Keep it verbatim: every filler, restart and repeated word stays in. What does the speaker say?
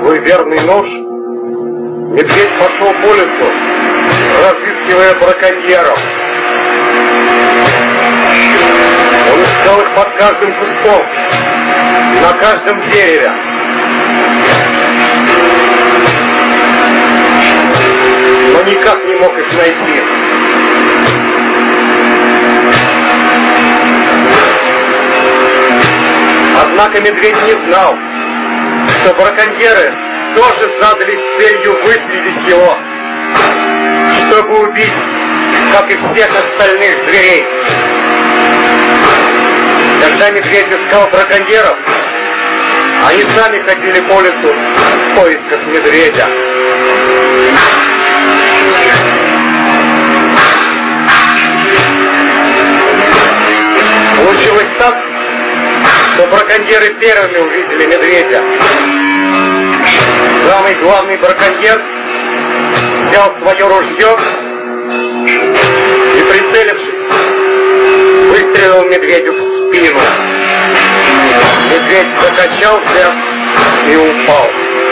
свой верный нож, медведь пошел по лесу, разыскивая браконьеров. Он искал их под каждым кустом, на каждом дереве. Но никак не мог их найти. Однако медведь не знал, что браконьеры тоже задались целью выстрелить его, чтобы убить, как и всех остальных зверей. Когда медведь искал браконьеров, они сами ходили по лесу в поисках медведя. Случилось так, что браконьеры первыми увидели медведя. Самый главный браконьер взял свое ружье и, прицелившись, выстрелил медведю в спину. Медведь закачался и упал.